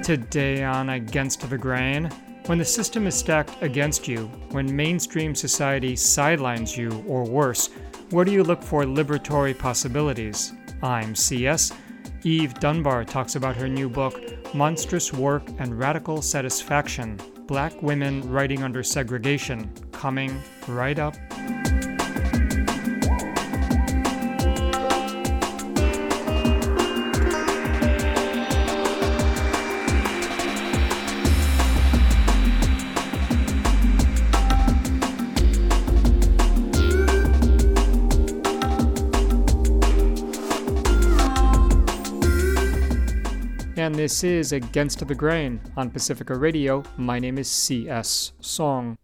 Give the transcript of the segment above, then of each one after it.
Today on Against the Grain, when the system is stacked against you, when mainstream society sidelines you, or worse, where do you look for liberatory possibilities? I'm CS. Eve Dunbar talks about her new book, Monstrous Work and Radical Satisfaction, Black Women Writing Under Segregation, coming right up. And this is Against the Grain on Pacifica Radio. My name is C.S. Song.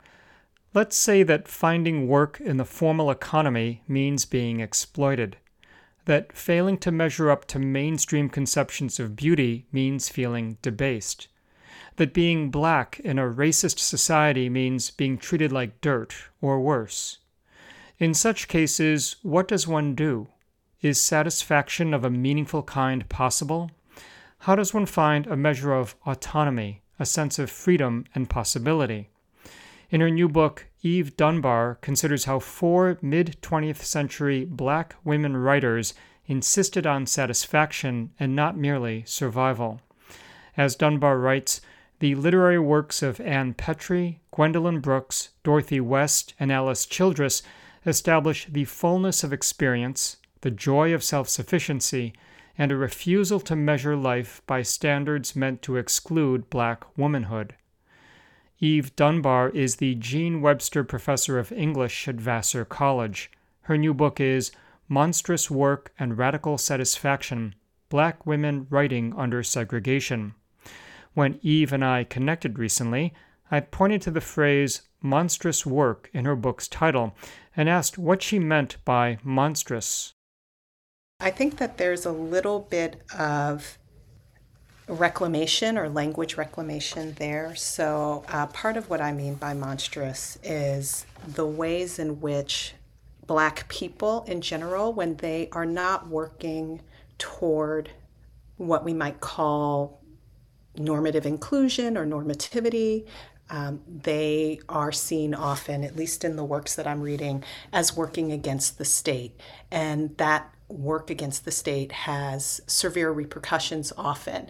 Let's say that finding work in the formal economy means being exploited. That failing to measure up to mainstream conceptions of beauty means feeling debased. That being black in a racist society means being treated like dirt, or worse. In such cases, what does one do? Is satisfaction of a meaningful kind possible? How does one find a measure of autonomy, a sense of freedom and possibility? In her new book, Eve Dunbar considers how 4 mid-20th century black women writers insisted on satisfaction and not merely survival. As Dunbar writes, the literary works of Ann Petrie, Gwendolyn Brooks, Dorothy West, and Alice Childress establish the fullness of experience, the joy of self-sufficiency, and a refusal to measure life by standards meant to exclude black womanhood. Eve Dunbar is the Jean Webster Professor of English at Vassar College. Her new book is Monstrous Work and Radical Satisfaction, Black Women Writing Under Segregation. When Eve and I connected recently, I pointed to the phrase monstrous work in her book's title and asked what she meant by monstrous. I think that there's a little bit of reclamation or language reclamation there. So part of what I mean by monstrous is the ways in which Black people in general, when they are not working toward what we might call normative inclusion or normativity, they are seen often, at least in the works that I'm reading, as working against the state. And that work against the state has severe repercussions often,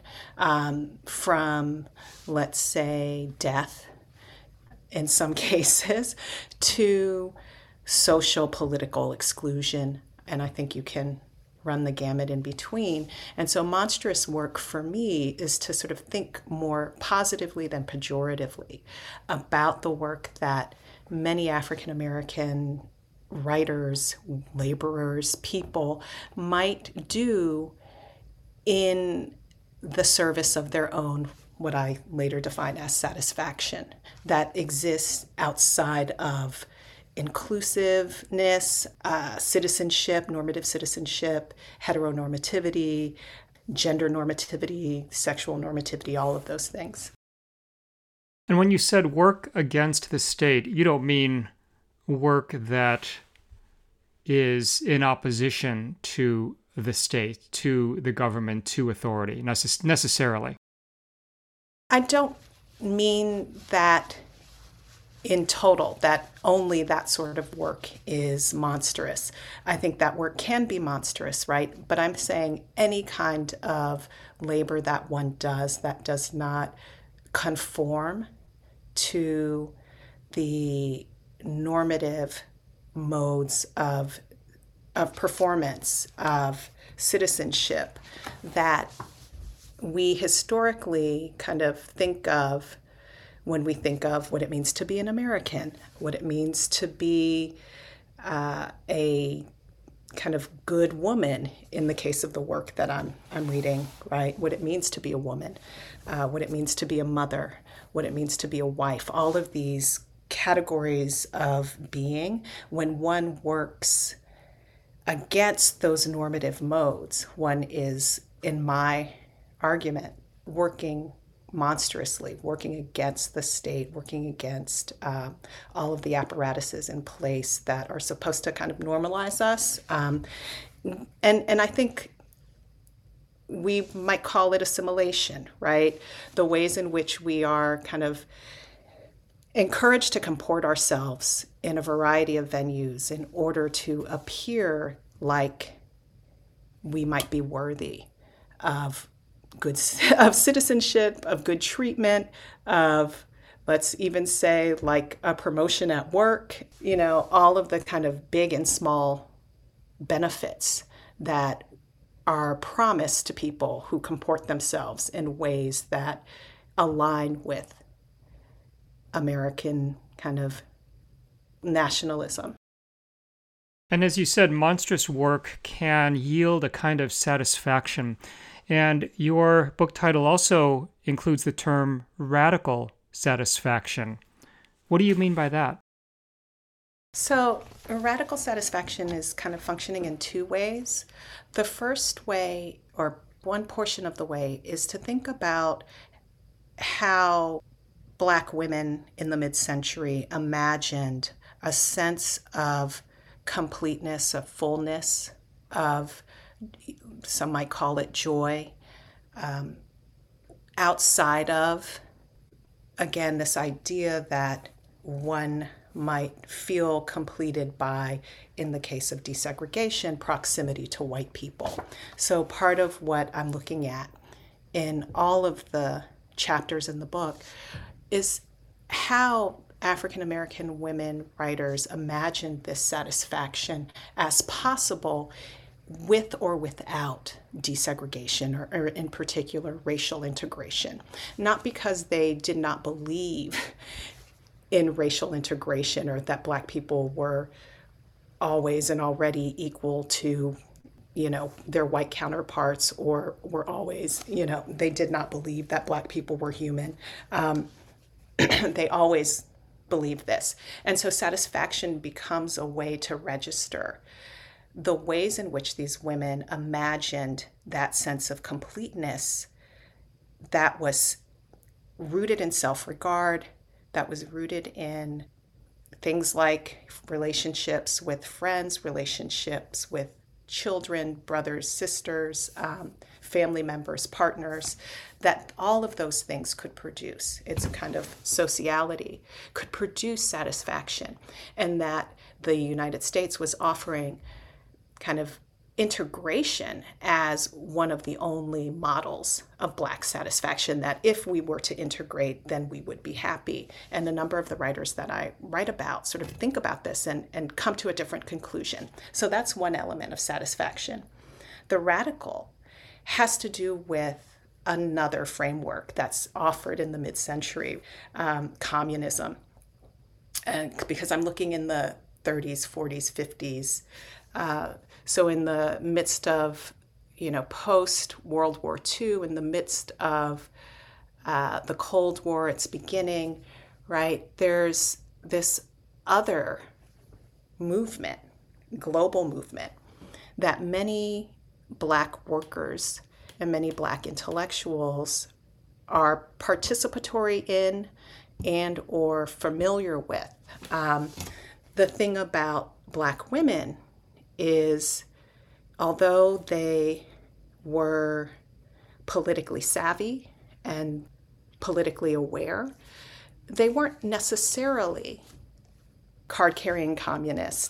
from, let's say, death in some cases, to social political exclusion. And I think you can run the gamut in between. And so monstrous work for me is to sort of think more positively than pejoratively about the work that many African American writers, laborers, people might do in the service of their own, what I later define as satisfaction, that exists outside of inclusiveness, citizenship, normative citizenship, heteronormativity, gender normativity, sexual normativity, all of those things. And when you said work against the state, you don't mean work that is in opposition to the state, to the government, to authority, necessarily. I don't mean that in total, that only that sort of work is monstrous. I think that work can be monstrous, right? But I'm saying any kind of labor that one does that does not conform to the normative modes of performance, of citizenship, that we historically kind of think of when we think of what it means to be an American, what it means to be a kind of good woman in the case of the work that I'm reading, right? What it means to be a woman, what it means to be a mother, what it means to be a wife, all of these categories of being. When one works against those normative modes, one is, in my argument, working monstrously, working against the state, working against all of the apparatuses in place that are supposed to kind of normalize us. And I think we might call it assimilation, right? The ways in which we are kind of encouraged to comport ourselves in a variety of venues in order to appear like we might be worthy of good of citizenship, of good treatment, of, let's even say, like a promotion at work, all of the kind of big and small benefits that are promised to people who comport themselves in ways that align with American kind of nationalism. And as you said, monstrous work can yield a kind of satisfaction. And your book title also includes the term radical satisfaction. What do you mean by that? So, radical satisfaction is kind of functioning in two ways. The first way, or one portion of the way, is to think about how Black women in the mid-century imagined a sense of completeness, of fullness, of, some might call it joy, outside of, again, this idea that one might feel completed by, in the case of desegregation, proximity to white people. So part of what I'm looking at in all of the chapters in the book is how African American women writers imagined this satisfaction as possible with or without desegregation, or in particular racial integration. Not because they did not believe in racial integration or that Black people were always and already equal to, their white counterparts, or were always, they did not believe that Black people were human. They always believed this. And so satisfaction becomes a way to register the ways in which these women imagined that sense of completeness that was rooted in self-regard, that was rooted in things like relationships with friends, relationships with children, brothers, sisters, family members, partners, that all of those things could produce. It's a kind of sociality, could produce satisfaction, and that the United States was offering kind of integration as one of the only models of Black satisfaction, that if we were to integrate, then we would be happy. And a number of the writers that I write about sort of think about this and come to a different conclusion. So that's one element of satisfaction. The radical has to do with another framework that's offered in the mid-century, communism. And because I'm looking in the 30s, 40s, 50s, so in the midst of, post World War II, in the midst of the Cold War, its beginning, right, there's this other movement, global movement, that many Black workers and many Black intellectuals are participatory in and or familiar with. The thing about Black women is, although they were politically savvy and politically aware, they weren't necessarily card-carrying communist.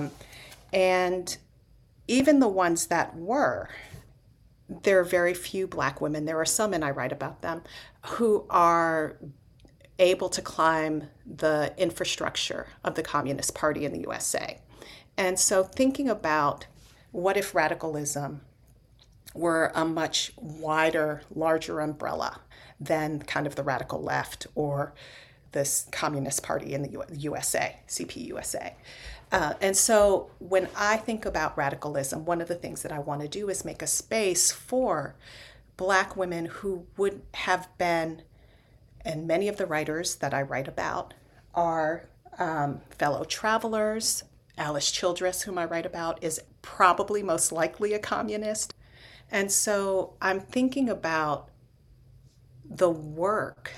And even the ones that were, there are very few Black women, there are some, and I write about them, who are able to climb the infrastructure of the Communist Party in the USA. And so thinking about what if radicalism were a much wider, larger umbrella than kind of the radical left or this Communist Party in the USA, CPUSA. And so when I think about radicalism, one of the things that I want to do is make a space for Black women who would have been, and many of the writers that I write about are fellow travelers. Alice Childress, whom I write about, is probably most likely a communist. And so I'm thinking about the work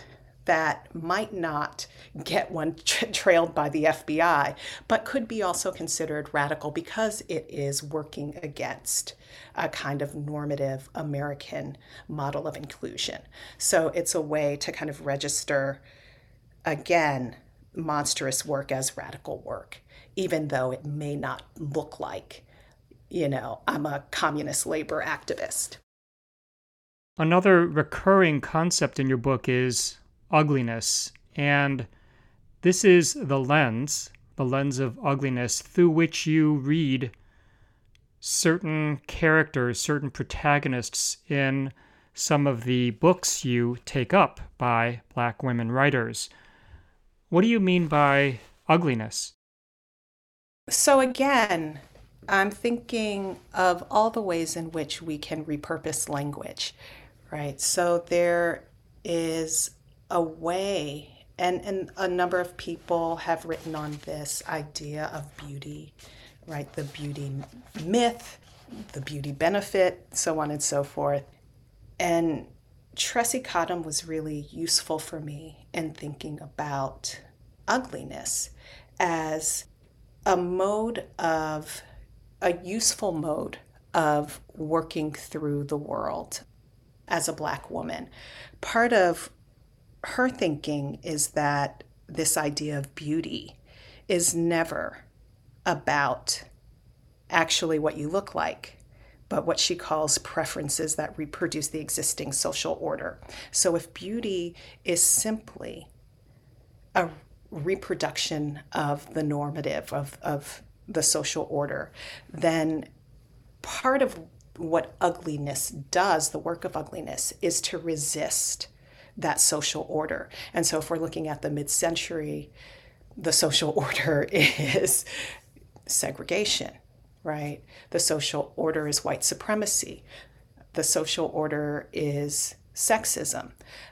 that might not get one trailed by the FBI, but could be also considered radical because it is working against a kind of normative American model of inclusion. So it's a way to kind of register, again, monstrous work as radical work, even though it may not look like, I'm a communist labor activist. Another recurring concept in your book is ugliness, and this is the lens of ugliness through which you read certain characters, certain protagonists in some of the books you take up by Black women writers. What do you mean by ugliness? So again, I'm thinking of all the ways in which we can repurpose language, right? So there is a way, and a number of people have written on this idea of beauty, right? The beauty myth, the beauty benefit, so on and so forth. And Tressie Cottom was really useful for me in thinking about ugliness as a useful mode of working through the world as a Black woman. Part of her thinking is that this idea of beauty is never about actually what you look like, but what she calls preferences that reproduce the existing social order. So if beauty is simply a reproduction of the normative, of the social order, then part of what ugliness does, the work of ugliness, is to resist that social order. And so if we're looking at the mid-century, the social order is segregation, right? The social order is white supremacy. The social order is sexism.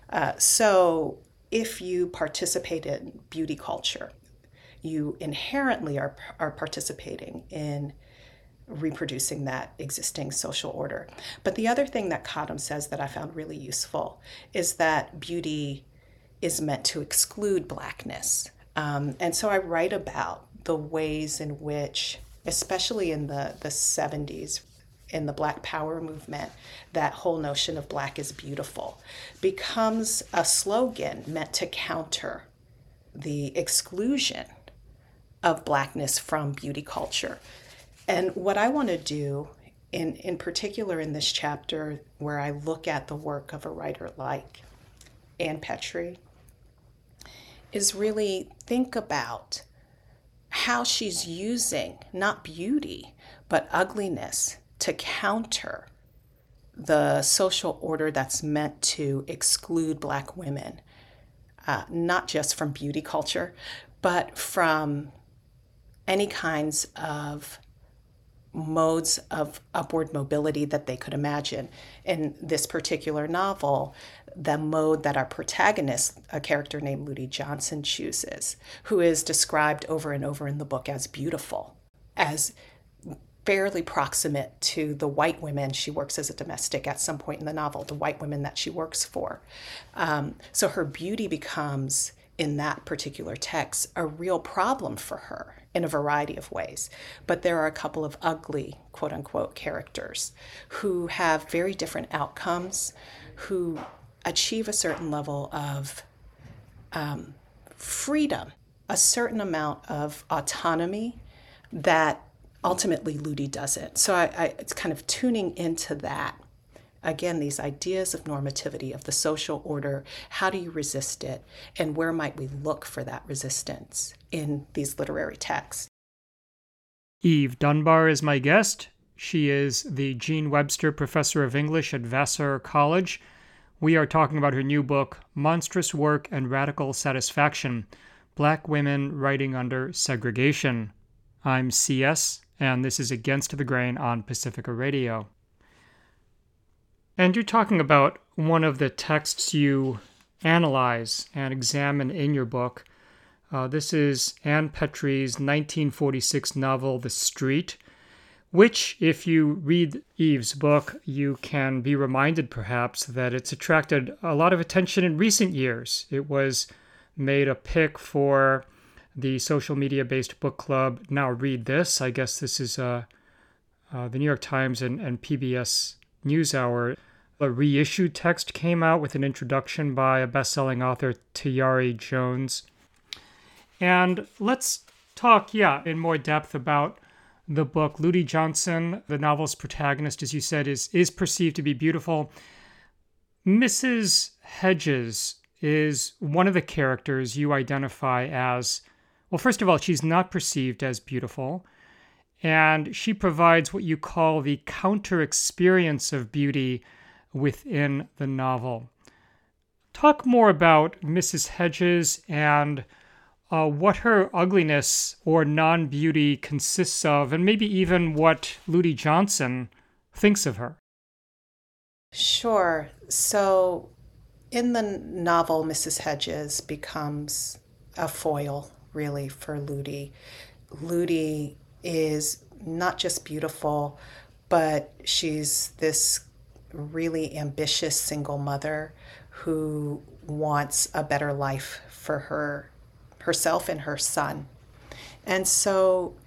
So if you participate in beauty culture, you inherently are participating in reproducing that existing social order. But the other thing that Cottom says that I found really useful is that beauty is meant to exclude Blackness. And so I write about the ways in which, especially in the 70s, in the Black Power movement, that whole notion of Black is beautiful becomes a slogan meant to counter the exclusion of Blackness from beauty culture. And what I want to do, in particular in this chapter, where I look at the work of a writer like Ann Petry, is really think about how she's using not beauty, but ugliness to counter the social order that's meant to exclude Black women, not just from beauty culture, but from any kinds of modes of upward mobility that they could imagine. In this particular novel, the mode that our protagonist, a character named Ludi Johnson, chooses, who is described over and over in the book as beautiful, as fairly proximate to the white women she works as a domestic at some point in the novel, the white women that she works for. So her beauty becomes, in that particular text, a real problem for her in a variety of ways. But there are a couple of ugly, quote unquote, characters who have very different outcomes, who achieve a certain level of freedom, a certain amount of autonomy that ultimately Ludi doesn't. So it's kind of tuning into that. Again, these ideas of normativity, of the social order, how do you resist it, and where might we look for that resistance in these literary texts? Eve Dunbar is my guest. She is the Jean Webster Professor of English at Vassar College. We are talking about her new book, Monstrous Work and Radical Satisfaction, Black Women Writing Under Segregation. I'm CS, and this is Against the Grain on Pacifica Radio. And you're talking about one of the texts you analyze and examine in your book. This is Ann Petry's 1946 novel, The Street, which, if you read Eve's book, you can be reminded perhaps that it's attracted a lot of attention in recent years. It was made a pick for the social media-based book club Now Read This. I guess this is the New York Times and PBS NewsHour. A reissued text came out with an introduction by a best-selling author, Tayari Jones. And let's talk, in more depth about the book. Ludi Johnson, the novel's protagonist, as you said, is perceived to be beautiful. Mrs. Hedges is one of the characters you identify as, well, first of all, she's not perceived as beautiful, and she provides what you call the counter-experience of beauty within the novel. Talk more about Mrs. Hedges and what her ugliness or non-beauty consists of, and maybe even what Ludi Johnson thinks of her. Sure. So in the novel, Mrs. Hedges becomes a foil, really, for Ludi. Ludi is not just beautiful, but she's this really ambitious single mother who wants a better life for herself and her son. And so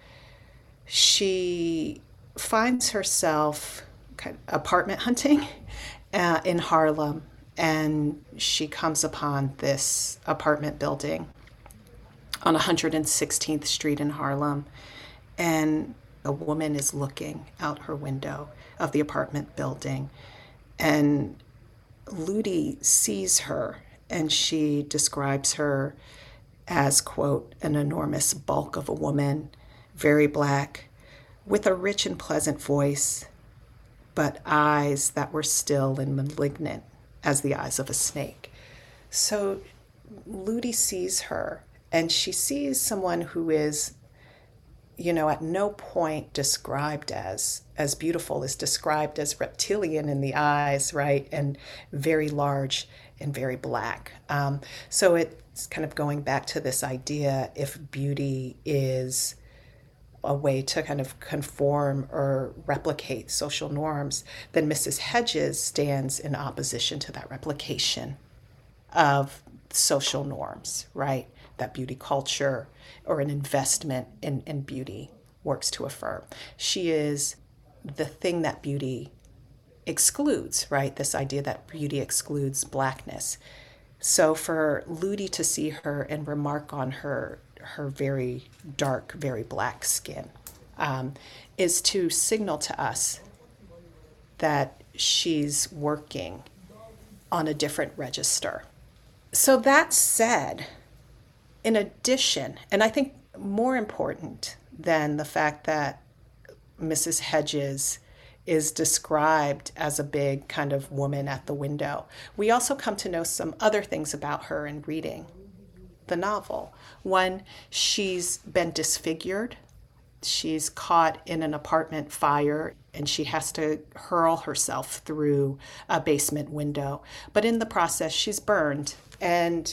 she finds herself kind of apartment hunting in Harlem, and she comes upon this apartment building on 116th Street in Harlem, and a woman is looking out her window of the apartment building, and Ludi sees her, and she describes her as, quote, an enormous bulk of a woman, very black, with a rich and pleasant voice, but eyes that were still and malignant as the eyes of a snake. So Ludi sees her, and she sees someone who is, at no point described as beautiful, is described as reptilian in the eyes, right? And very large and very black. So it's kind of going back to this idea, if beauty is a way to kind of conform or replicate social norms, then Mrs. Hedges stands in opposition to that replication of social norms, right? That beauty culture or an investment in beauty works to affirm. She is the thing that beauty excludes, right? This idea that beauty excludes blackness. So for Ludi to see her and remark on her very dark, very black skin, is to signal to us that she's working on a different register. So that said, in addition, and I think more important than the fact that Mrs. Hedges is described as a big kind of woman at the window, we also come to know some other things about her in reading the novel. One, she's been disfigured. She's caught in an apartment fire, and she has to hurl herself through a basement window. But in the process, she's burned. And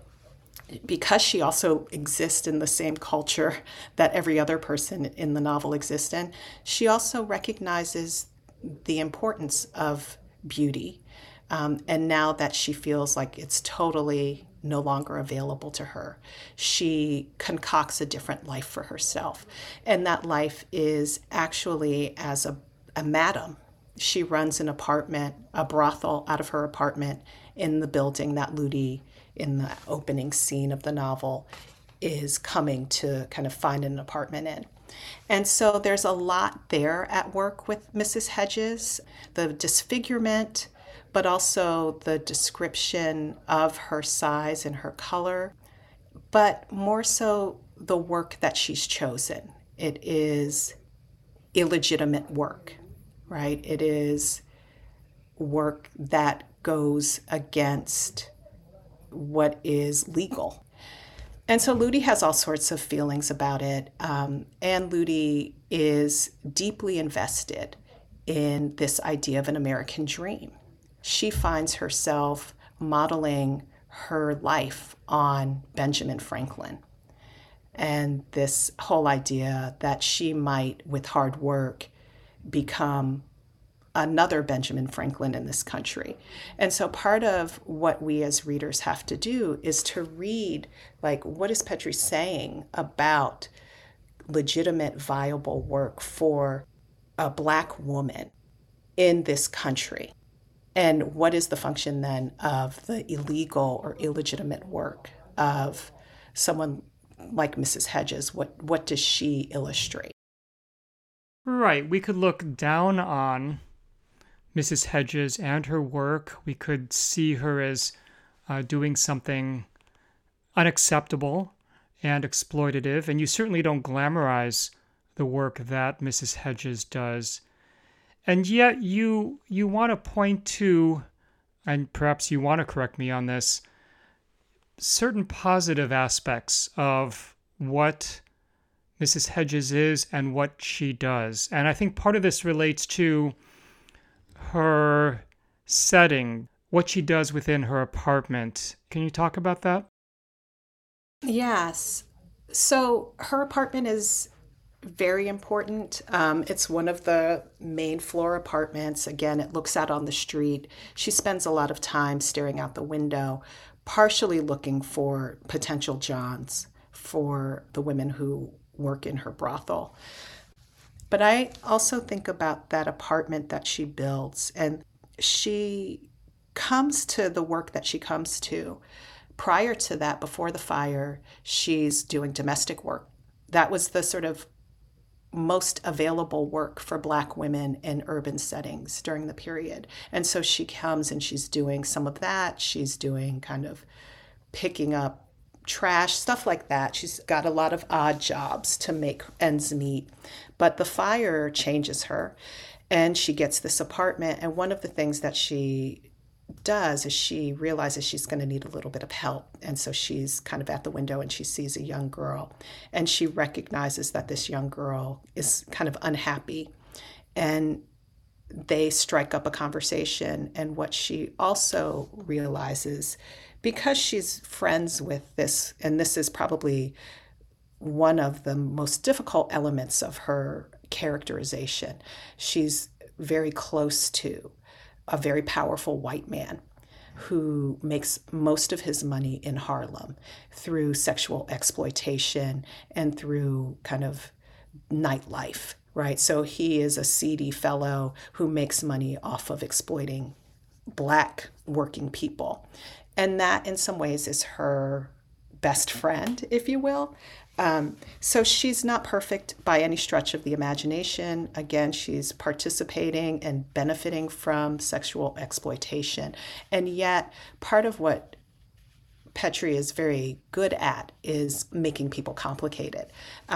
because she also exists in the same culture that every other person in the novel exists in, she also recognizes the importance of beauty. And now that she feels like it's totally no longer available to her, she concocts a different life for herself. And that life is actually as a madam. She runs an apartment, a brothel out of her apartment in the building that Ludi, in the opening scene of the novel, is coming to kind of find an apartment in. And so there's a lot there at work with Mrs. Hedges, the disfigurement, but also the description of her size and her color, but more so the work that she's chosen. It is illegitimate work, right? It is work that goes against what is legal. And so Ludi has all sorts of feelings about it, and Ludi is deeply invested in this idea of an American dream. She finds herself modeling her life on Benjamin Franklin, and this whole idea that she might, with hard work, become another Benjamin Franklin in this country. And so part of what we as readers have to do is to read, like, what is Petrie saying about legitimate, viable work for a Black woman in this country? And what is the function then of the illegal or illegitimate work of someone like Mrs. Hedges? What does she illustrate? Right. We could look down on Mrs. Hedges and her work. We could see her as doing something unacceptable and exploitative. And you certainly don't glamorize the work that Mrs. Hedges does. And yet you want to point to, and perhaps you want to correct me on this, certain positive aspects of what Mrs. Hedges is and what she does. And I think part of this relates to her setting, what she does within her apartment. Can you talk about that? Yes. So her apartment is very important. It's one of the main floor apartments. Again, it looks out on the street. She spends a lot of time staring out the window, partially looking for potential Johns for the women who work in her brothel. But I also think about that apartment that she builds, and she comes to the work that she comes to. Prior to that, before the fire, she's doing domestic work. That was the sort of most available work for Black women in urban settings during the period. And so she comes and she's doing some of that. She's doing kind of picking up trash, stuff like that. She's got a lot of odd jobs to make ends meet. But the fire changes her and she gets this apartment. And one of the things that she does is she realizes she's going to need a little bit of help. And so she's kind of at the window and she sees a young girl and she recognizes that this young girl is kind of unhappy. And they strike up a conversation. And what she also realizes, because she's friends with this, and this is probably one of the most difficult elements of her characterization, she's very close to a very powerful white man who makes most of his money in Harlem through sexual exploitation and through kind of nightlife, right? So he is a seedy fellow who makes money off of exploiting Black working people. And that in some ways is her best friend, if you will. So she's not perfect by any stretch of the imagination. Again, she's participating and benefiting from sexual exploitation. And yet, part of what Petrie is very good at is making people complicated.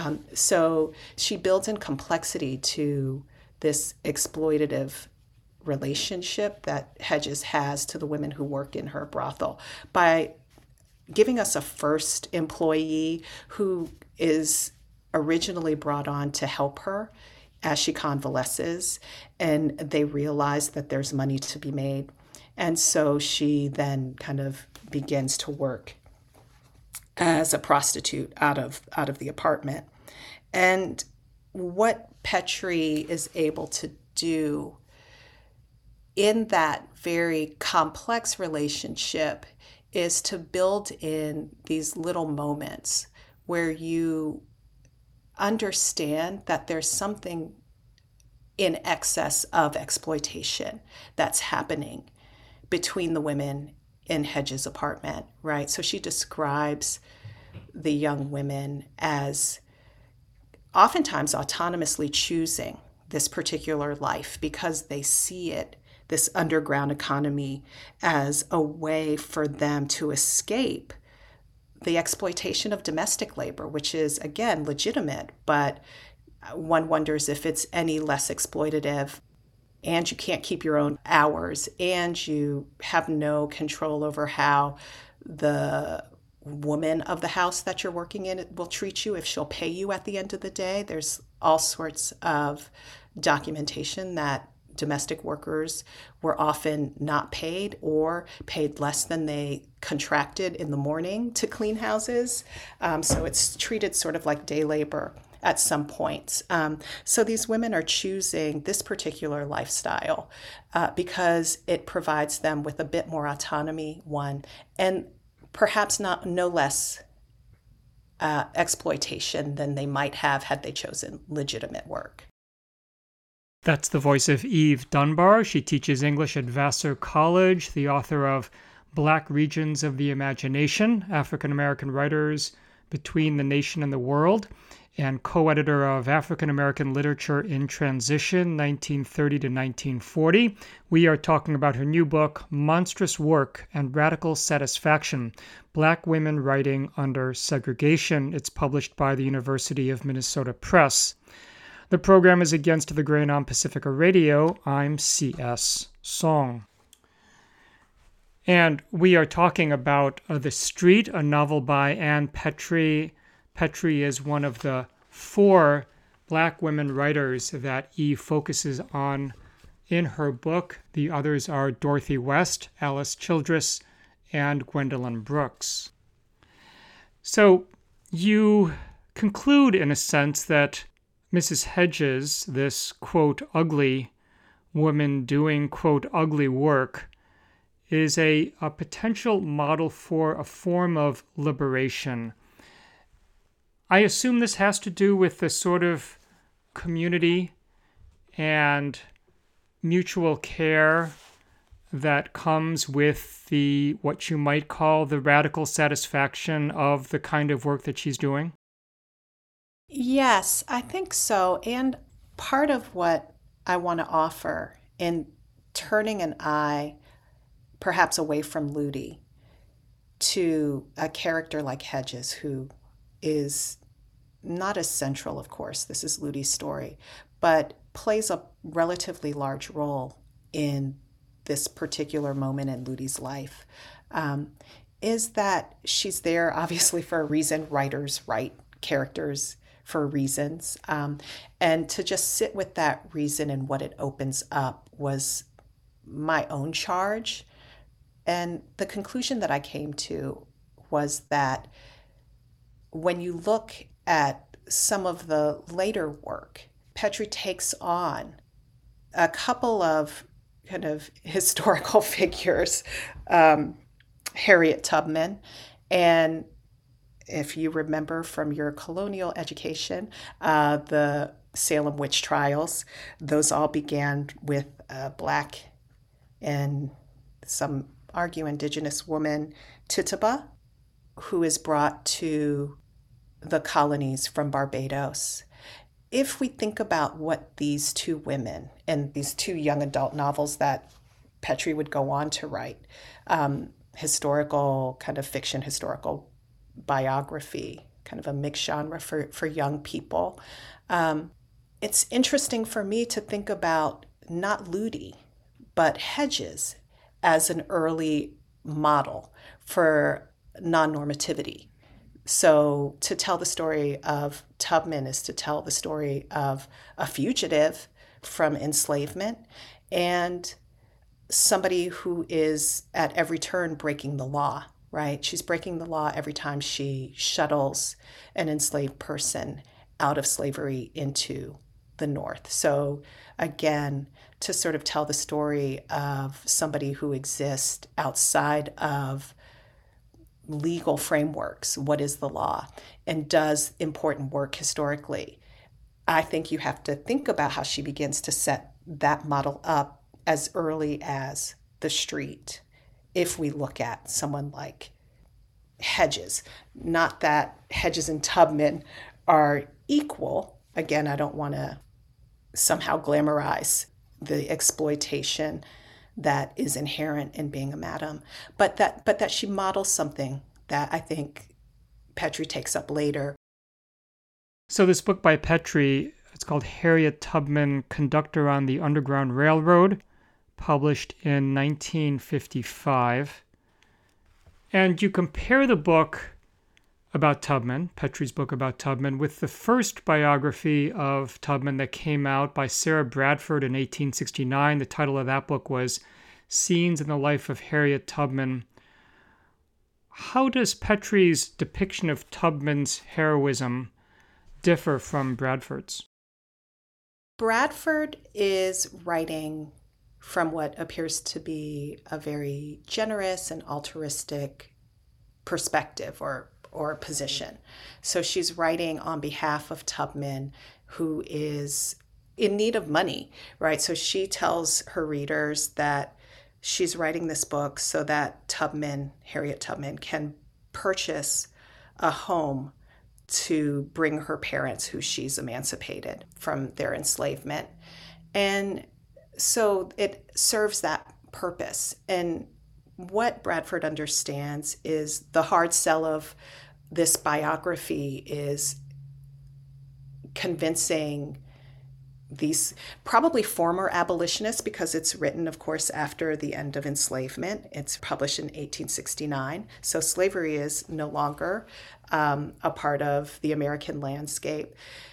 So she builds in complexity to this exploitative relationship that Hedges has to the women who work in her brothel by giving us a first employee who is originally brought on to help her as she convalesces, and they realize that there's money to be made. And so she then kind of begins to work as a prostitute out of the apartment. And what Petrie is able to do in that very complex relationship is to build in these little moments where you understand that there's something in excess of exploitation that's happening between the women in Hedges' apartment, right? So she describes the young women as oftentimes autonomously choosing this particular life because they see it, this underground economy, as a way for them to escape the exploitation of domestic labor, which is, again, legitimate, but one wonders if it's any less exploitative, and you can't keep your own hours, and you have no control over how the woman of the house that you're working in will treat you, if she'll pay you at the end of the day. There's all sorts of documentation that domestic workers were often not paid or paid less than they contracted in the morning to clean houses. So it's treated sort of like day labor. at some points. So these women are choosing this particular lifestyle because it provides them with a bit more autonomy, one, and perhaps no less exploitation than they might have had they chosen legitimate work. That's the voice of Eve Dunbar. She teaches English at Vassar College, the author of Black Regions of the Imagination, African American Writers Between the Nation and the World, and co-editor of African American Literature in Transition, 1930 to 1940. We are talking about her new book, Monstrous Work and Radical Satisfaction, Black Women Writing Under Segregation. It's published by the University of Minnesota Press. The program is Against the Grain on Pacifica Radio. I'm C.S. Song. And we are talking about The Street, a novel by Ann Petry. Petry is one of the 4 Black women writers that Eve focuses on in her book. The others are Dorothy West, Alice Childress, and Gwendolyn Brooks. So you conclude, in a sense, that Mrs. Hedges, this, quote, ugly woman doing, quote, ugly work, is a potential model for a form of liberation. I assume this has to do with the sort of community and mutual care that comes with the what you might call the radical satisfaction of the kind of work that she's doing? Yes, I think so. And part of what I want to offer in turning an eye perhaps away from Ludi to a character like Hedges, who is not as central, of course, this is Ludi's story, but plays a relatively large role in this particular moment in Ludi's life, is that she's there obviously for a reason. Writers write characters for reasons. And to just sit with that reason and what it opens up was my own charge. And the conclusion that I came to was that when you look at some of the later work, Petry takes on a couple of kind of historical figures, Harriet Tubman, and if you remember from your colonial education, the Salem witch trials, those all began with a Black and some argue indigenous woman, Tituba, who is brought to the colonies from Barbados. If we think about what these 2 women and these 2 young adult novels that Petry would go on to write, historical kind of fiction, historical biography, kind of a mixed genre for young people. It's interesting for me to think about not Ludi, but Hedges as an early model for non-normativity. So to tell the story of Tubman is to tell the story of a fugitive from enslavement and somebody who is at every turn breaking the law, right? She's breaking the law every time she shuttles an enslaved person out of slavery into the North. So again, to sort of tell the story of somebody who exists outside of legal frameworks, what is the law, and does important work historically. I think you have to think about how she begins to set that model up as early as The Street. If we look at someone like Hedges, not that Hedges and Tubman are equal. Again, I don't want to somehow glamorize the exploitation that is inherent in being a madam, but that she models something that I think Petry takes up later. So this book by Petry, it's called Harriet Tubman, Conductor on the Underground Railroad, published in 1955. And you compare the book about Tubman, Petry's book about Tubman, with the first biography of Tubman that came out by Sarah Bradford in 1869. The title of that book was Scenes in the Life of Harriet Tubman. How does Petry's depiction of Tubman's heroism differ from Bradford's? Bradford is writing from what appears to be a very generous and altruistic perspective or position. So she's writing on behalf of Tubman, who is in need of money, right? So she tells her readers that she's writing this book so that Tubman, Harriet Tubman, can purchase a home to bring her parents, who she's emancipated from their enslavement. And so it serves that purpose. And what Bradford understands is the hard sell of this biography is convincing these probably former abolitionists, because it's written, of course, after the end of enslavement. It's published in 1869. So slavery is no longer a part of the American landscape.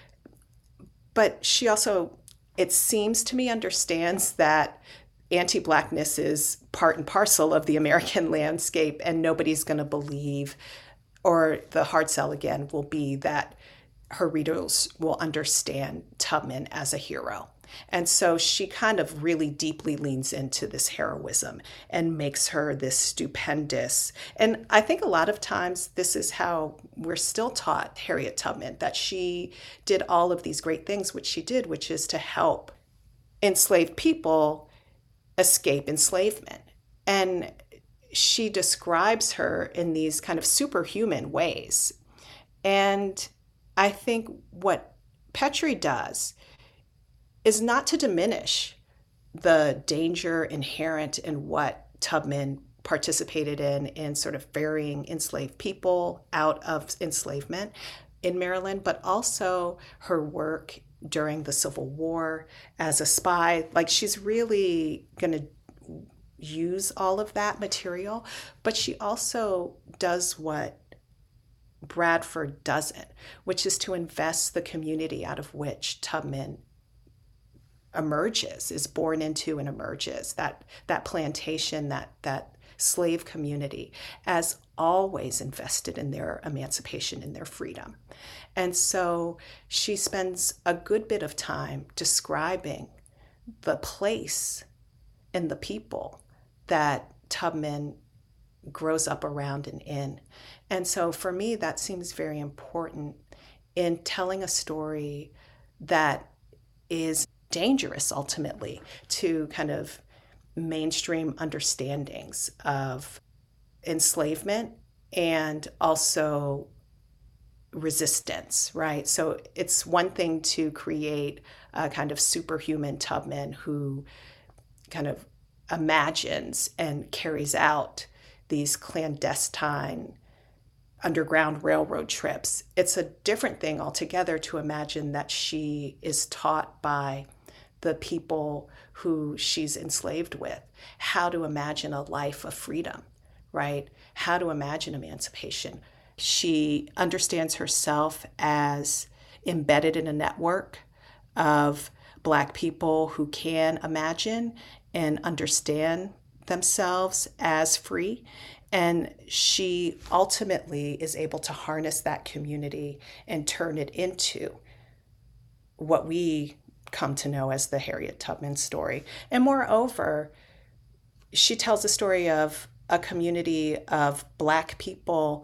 But she also, it seems to me, understands that anti-Blackness is part and parcel of the American landscape, and nobody's going to believe, or the hard sell again will be that her readers will understand Tubman as a hero. And so she kind of really deeply leans into this heroism and makes her this stupendous. And I think a lot of times this is how we're still taught Harriet Tubman, that she did all of these great things, which she did, which is to help enslaved people escape enslavement. And she describes her in these kind of superhuman ways. And I think what Petrie does is not to diminish the danger inherent in what Tubman participated in sort of ferrying enslaved people out of enslavement in Maryland, but also her work during the Civil War as a spy. Like, she's really going to use all of that material, but she also does what Bradford doesn't, which is to invest the community out of which Tubman emerges, is born into and emerges, that plantation, that slave community, as always invested in their emancipation and their freedom. And so she spends a good bit of time describing the place and the people that Tubman grows up around and in. And so for me, that seems very important in telling a story that is dangerous ultimately to kind of mainstream understandings of enslavement and also resistance, right? So it's one thing to create a kind of superhuman Tubman who kind of imagines and carries out these clandestine Underground Railroad trips. It's a different thing altogether to imagine that she is taught by the people who she's enslaved with how to imagine a life of freedom, right? How to imagine emancipation. She understands herself as embedded in a network of Black people who can imagine and understand themselves as free. And she ultimately is able to harness that community and turn it into what we come to know as the Harriet Tubman story. And moreover, she tells the story of a community of Black people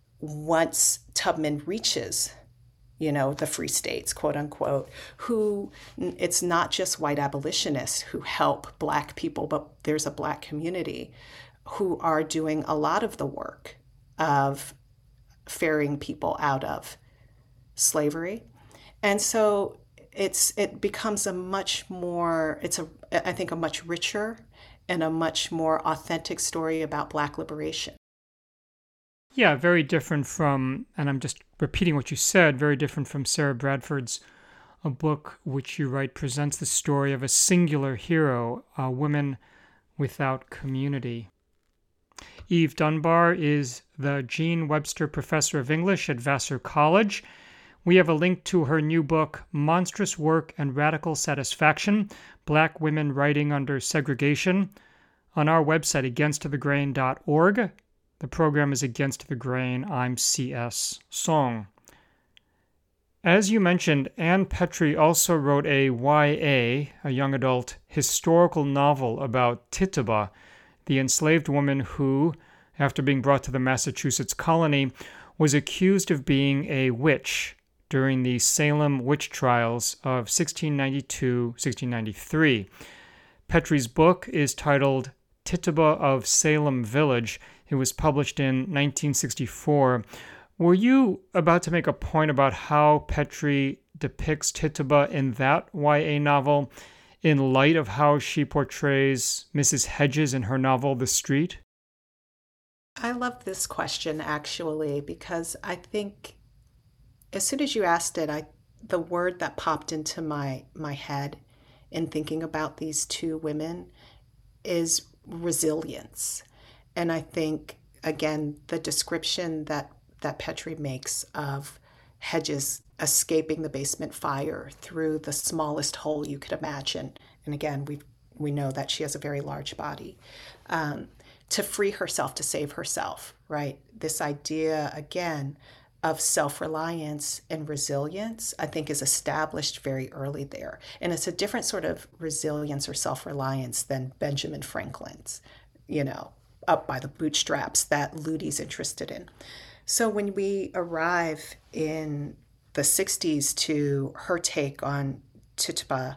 once Tubman reaches, the free states, quote unquote, who, it's not just white abolitionists who help Black people, but there's a Black community who are doing a lot of the work of ferrying people out of slavery. And so it becomes a much richer and a much more authentic story about Black liberation. Yeah, very different from, and I'm just repeating what you said, very different from Sarah Bradford's a book which you write presents the story of a singular hero, a woman without community. Eve Dunbar is the Jean Webster Professor of English at Vassar College. We have a link to her new book, Monstrous Work and Radical Satisfaction, Black Women Writing Under Segregation, on our website, againstthegrain.org. The program is Against the Grain. I'm C.S. Song. As you mentioned, Ann Petry also wrote a YA, a young adult historical novel about Tituba, the enslaved woman who, after being brought to the Massachusetts colony, was accused of being a witch during the Salem witch trials of 1692-1693. Petry's book is titled Tituba of Salem Village. It was published in 1964. Were you about to make a point about how Petry depicts Tituba in that YA novel in light of how she portrays Mrs. Hedges in her novel The Street? I love this question actually because I think as soon as you asked it, the word that popped into my head in thinking about these two women is resilience. And I think again the description that Petry makes of Hedges escaping the basement fire through the smallest hole you could imagine. And again, we know that she has a very large body. To free herself, to save herself, right? This idea, again, of self-reliance and resilience, I think is established very early there. And it's a different sort of resilience or self-reliance than Benjamin Franklin's, up by the bootstraps that Ludi's interested in. So when we arrive in the 60s to her take on Tituba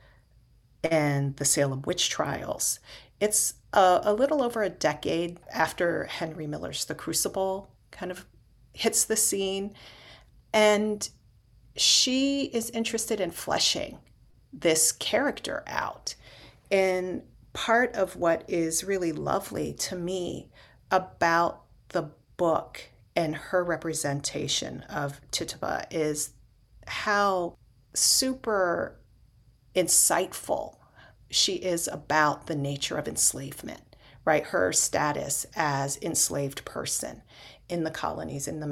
and the Salem witch trials, it's a little over a decade after Henry Miller's The Crucible kind of hits the scene. And she is interested in fleshing this character out. And part of what is really lovely to me about the book and her representation of Tituba is how super insightful she is about the nature of enslavement, right? Her status as enslaved person in the colonies, in the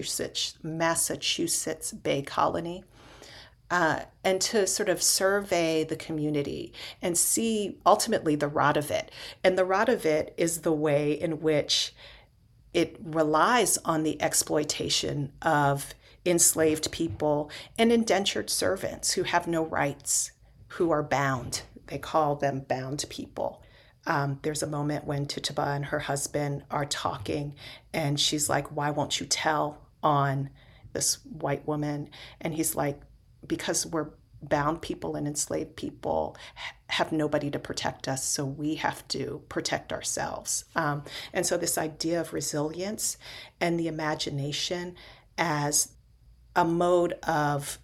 Massachusetts Bay Colony, and to sort of survey the community and see ultimately the rot of it. And the rot of it is the way in which it relies on the exploitation of enslaved people and indentured servants who have no rights, who are bound. They call them bound people. There's a moment when Tituba and her husband are talking, and she's like, "Why won't you tell on this white woman?" And he's like, "Because we're bound people and enslaved people have nobody to protect us, so we have to protect ourselves." And so this idea of resilience and the imagination as a mode of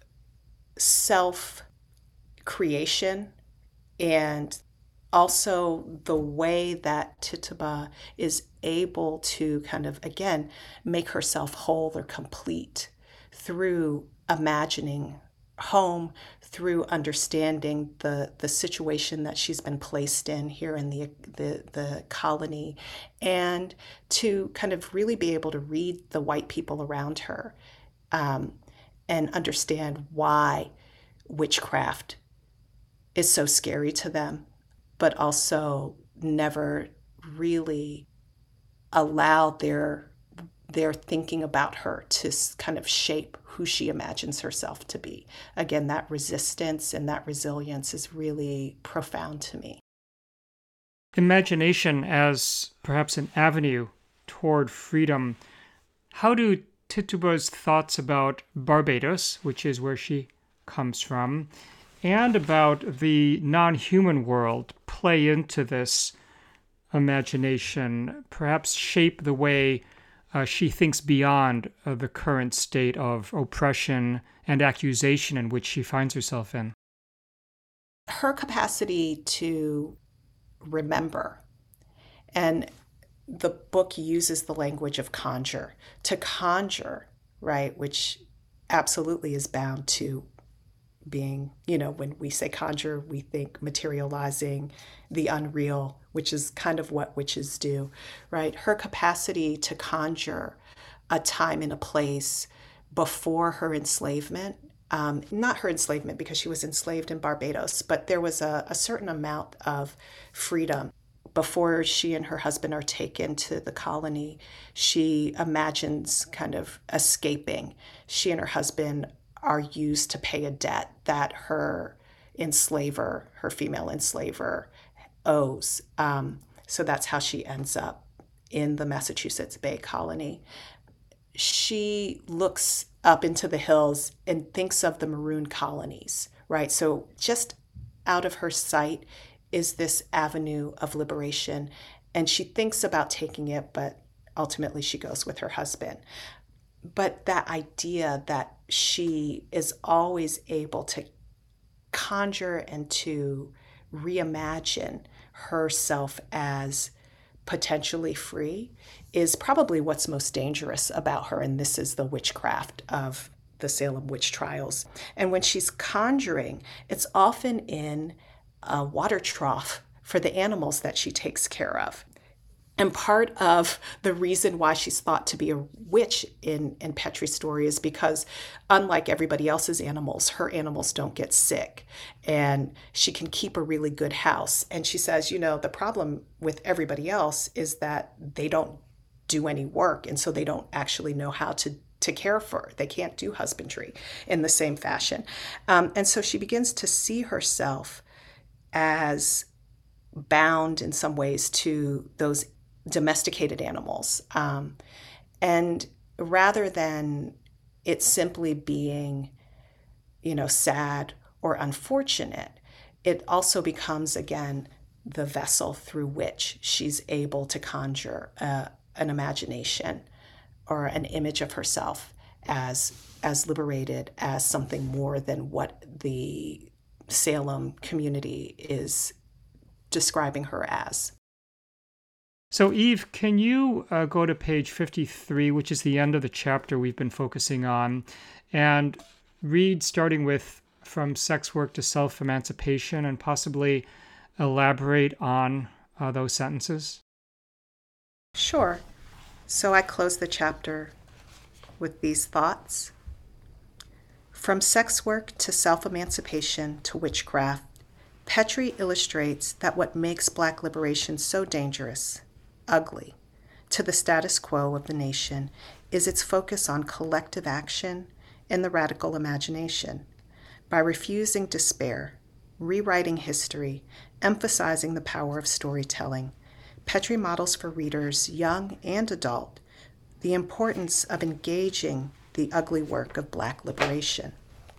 self-creation, and also the way that Tituba is able to kind of, again, make herself whole or complete through imagining home, through understanding the situation that she's been placed in here in the colony, and to kind of really be able to read the white people around her, and understand why witchcraft is so scary to them, but also never really allow their thinking about her to kind of shape who she imagines herself to be. Again, that resistance and that resilience is really profound to me. Imagination as perhaps an avenue toward freedom. How do Tituba's thoughts about Barbados, which is where she comes from, and about the non-human world play into this imagination, perhaps shape the way she thinks beyond the current state of oppression and accusation in which she finds herself in? Her capacity to remember, and the book uses the language of conjure, to conjure, right, which absolutely is bound to being, when we say conjure, we think materializing the unreal, which is kind of what witches do, right? Her capacity to conjure a time and a place before her enslavement, not her enslavement because she was enslaved in Barbados, but there was a certain amount of freedom before she and her husband are taken to the colony. She imagines kind of escaping. She and her husband are used to pay a debt that her female enslaver, owes. So that's how she ends up in the Massachusetts Bay Colony. She looks up into the hills and thinks of the maroon colonies, right? So just out of her sight is this avenue of liberation. And she thinks about taking it, but ultimately she goes with her husband. But that idea that she is always able to conjure and to reimagine herself as potentially free is probably what's most dangerous about her. And this is the witchcraft of the Salem witch trials. And when she's conjuring, it's often in a water trough for the animals that she takes care of. And part of the reason why she's thought to be a witch in Petrie's story is because, unlike everybody else's animals, her animals don't get sick. And she can keep a really good house. And she says, the problem with everybody else is that they don't do any work. And so they don't actually know how to care for her. They can't do husbandry in the same fashion. And so she begins to see herself as bound in some ways to those domesticated animals. And rather than it simply being, sad or unfortunate, it also becomes, again, the vessel through which she's able to conjure an imagination or an image of herself as liberated, as something more than what the Salem community is describing her as. So, Eve, can you go to page 53, which is the end of the chapter we've been focusing on, and read starting with From Sex Work to Self-Emancipation and possibly elaborate on those sentences? Sure. So I close the chapter with these thoughts. From sex work to self-emancipation to witchcraft, Petrie illustrates that what makes Black liberation so dangerous, ugly, to the status quo of the nation is its focus on collective action and the radical imagination. By refusing despair, rewriting history, emphasizing the power of storytelling, Petrie models for readers, young and adult, the importance of engaging the ugly work of Black liberation.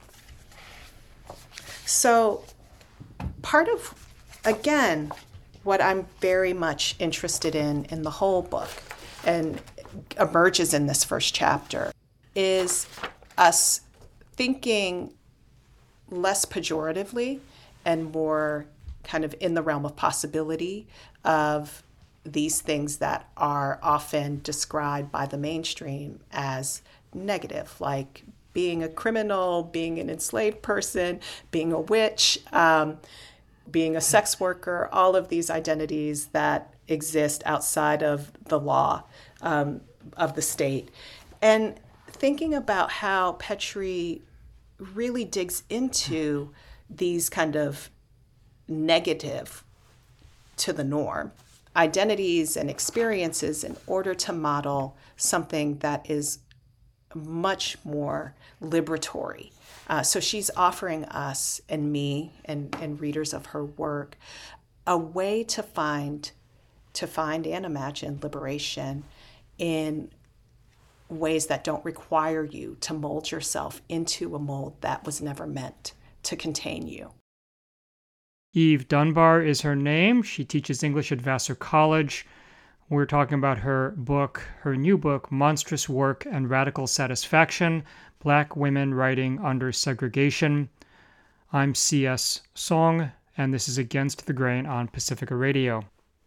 So, part of, again, what I'm very much interested in the whole book and emerges in this first chapter is us thinking less pejoratively and more kind of in the realm of possibility of these things that are often described by the mainstream as negative, like being a criminal, being an enslaved person, being a witch, being a sex worker, all of these identities that exist outside of the law of the state. And thinking about how Petrie really digs into these kind of negative to the norm identities and experiences in order to model something that is much more liberatory. So she's offering us and me and readers of her work a way to find and imagine liberation in ways that don't require you to mold yourself into a mold that was never meant to contain you. Eve Dunbar is her name. She teaches English at Vassar College. We're talking about her book, her new book, Monstrous Work and Radical Satisfaction, Black Women Writing Under Segregation. I'm C.S. Song, and this is Against the Grain on Pacifica Radio.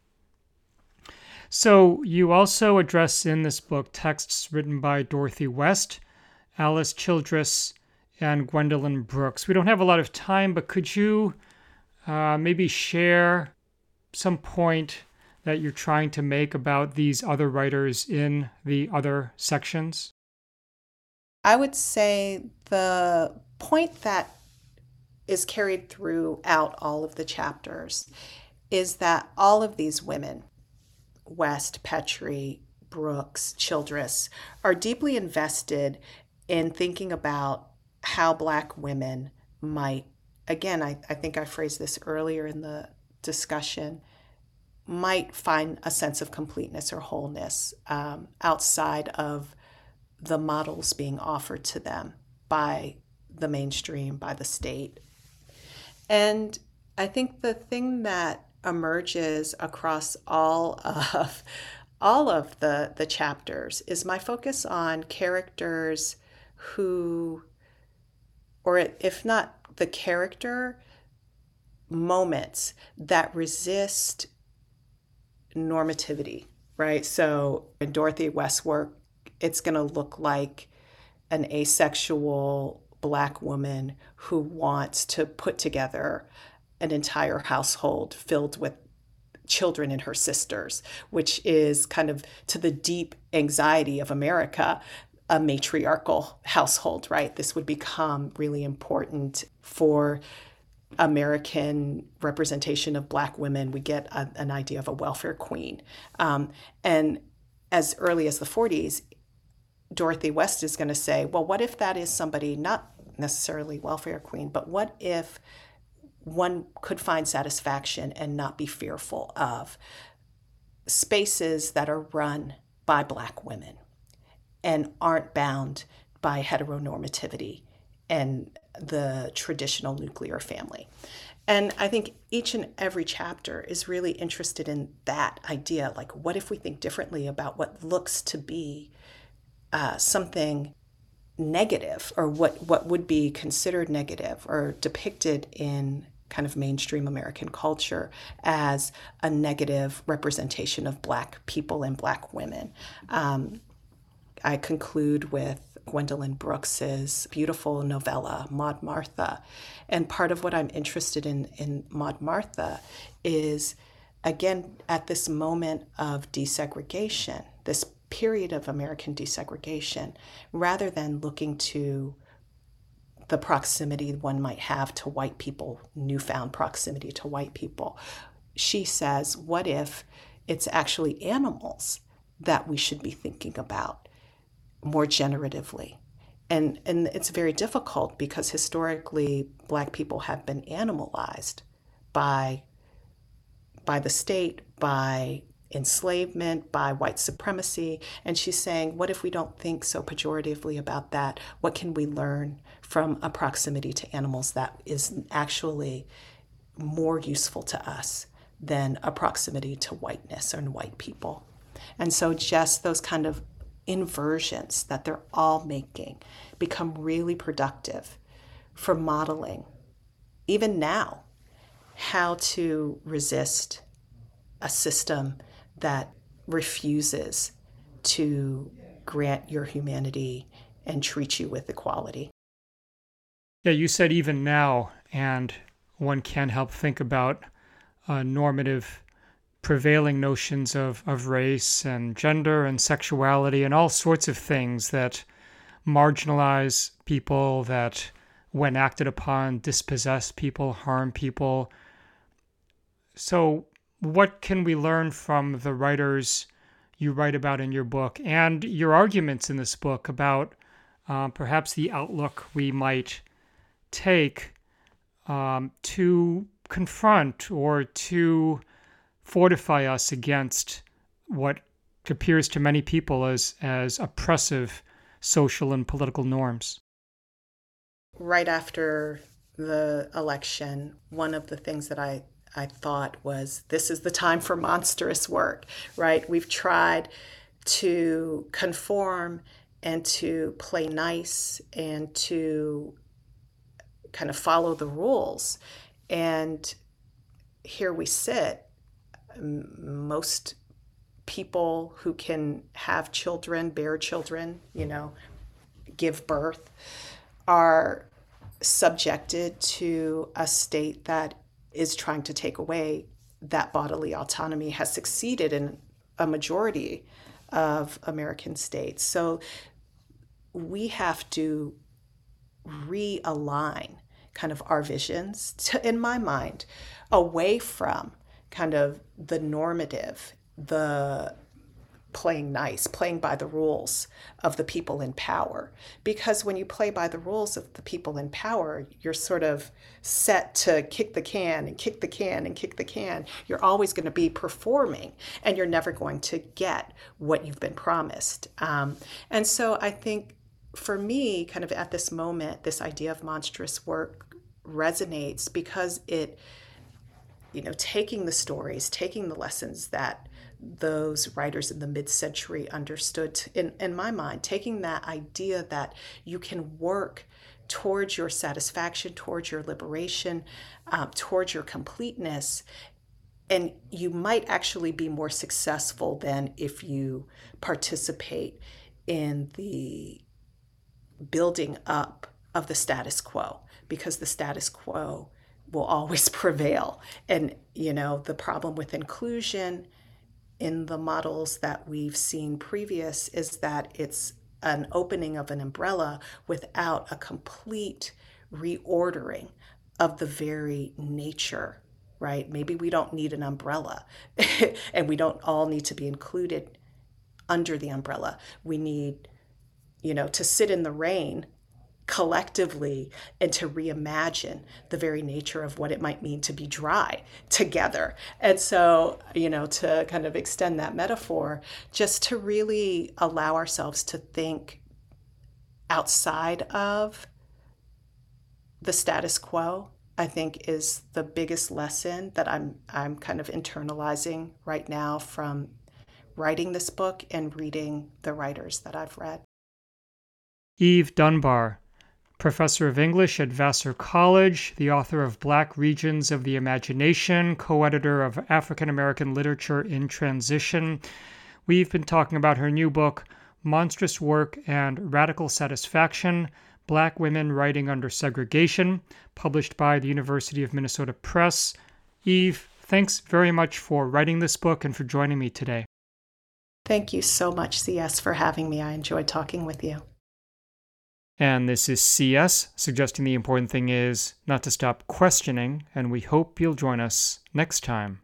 So you also address in this book texts written by Dorothy West, Alice Childress, and Gwendolyn Brooks. We don't have a lot of time, but could you maybe share some point that you're trying to make about these other writers in the other sections? I would say the point that is carried throughout all of the chapters is that all of these women, West, Petrie, Brooks, Childress, are deeply invested in thinking about how Black women might, again, I think I phrased this earlier in the discussion, might find a sense of completeness or wholeness outside of the models being offered to them by the mainstream, by the state. And I think the thing that emerges across all of the chapters is my focus on characters who, or if not the character, moments that resist normativity, right? So in Dorothy West's work, it's going to look like an asexual Black woman who wants to put together an entire household filled with children and her sisters, which is kind of, to the deep anxiety of America, a matriarchal household, right? This would become really important for American representation of Black women. We get an idea of a welfare queen. And as early as the 40s, Dorothy West is going to say, well, what if that is somebody, not necessarily welfare queen, but what if one could find satisfaction and not be fearful of spaces that are run by Black women and aren't bound by heteronormativity and the traditional nuclear family. And I think each and every chapter is really interested in that idea, like, what if we think differently about what looks to be something negative, or what would be considered negative or depicted in kind of mainstream American culture as a negative representation of Black people and Black women. I conclude with Gwendolyn Brooks's beautiful novella, Maud Martha. And part of what I'm interested in Maud Martha is, again, at this moment of desegregation, this period of American desegregation, rather than looking to the proximity one might have to white people, newfound proximity to white people, she says, what if it's actually animals that we should be thinking about more generatively? And it's very difficult because historically Black people have been animalized by the state, by enslavement, by white supremacy. And she's saying, what if we don't think so pejoratively about that? What can we learn from a proximity to animals that is actually more useful to us than a proximity to whiteness and white people? And so just those kind of inversions that they're all making become really productive for modeling, even now, how to resist a system that refuses to grant your humanity and treat you with equality. Yeah, you said even now, and one can't help think about normative prevailing notions of race and gender and sexuality and all sorts of things that marginalize people, that when acted upon dispossess people, harm people. So what can we learn from the writers you write about in your book and your arguments in this book about perhaps the outlook we might take to confront or to fortify us against what appears to many people as oppressive social and political norms? Right after the election, one of the things that I thought was, this is the time for monstrous work, right? We've tried to conform and to play nice and to kind of follow the rules. And here we sit, most people who can have children, bear children, give birth, are subjected to a state that is trying to take away that bodily autonomy, has succeeded in a majority of American states. So we have to realign kind of our visions, in my mind, away from kind of the normative, the playing nice, playing by the rules of the people in power. Because when you play by the rules of the people in power, you're sort of set to kick the can and kick the can and kick the can. You're always going to be performing, and you're never going to get what you've been promised. And so I think for me, kind of at this moment, this idea of monstrous work resonates because it, taking the stories, taking the lessons that those writers in the mid-century understood, in my mind, taking that idea that you can work towards your satisfaction, towards your liberation, towards your completeness, and you might actually be more successful than if you participate in the building up of the status quo, because the status quo will always prevail. And, the problem with inclusion in the models that we've seen previous is that it's an opening of an umbrella without a complete reordering of the very nature, right? Maybe we don't need an umbrella and we don't all need to be included under the umbrella. We need, to sit in the rain collectively and to reimagine the very nature of what it might mean to be dry together. And so, to kind of extend that metaphor, just to really allow ourselves to think outside of the status quo, I think is the biggest lesson that I'm kind of internalizing right now from writing this book and reading the writers that I've read. Eve Dunbar, professor of English at Vassar College, the author of Black Regions of the Imagination, co-editor of African American Literature in Transition. We've been talking about her new book, Monstrous Work and Radical Satisfaction, Black Women Writing Under Segregation, published by the University of Minnesota Press. Eve, thanks very much for writing this book and for joining me today. Thank you so much, CS, for having me. I enjoyed talking with you. And this is CS, suggesting the important thing is not to stop questioning, and we hope you'll join us next time.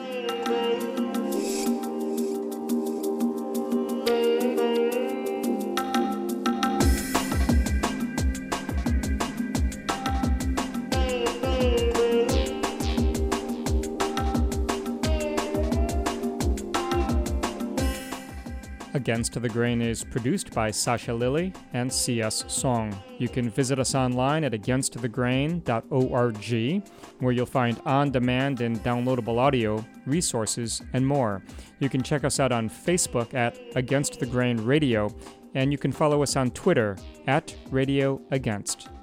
Against the Grain is produced by Sasha Lilly and C.S. Song. You can visit us online at againstthegrain.org, where you'll find on-demand and downloadable audio, resources, and more. You can check us out on Facebook at Against the Grain Radio, and you can follow us on Twitter at Radio Against.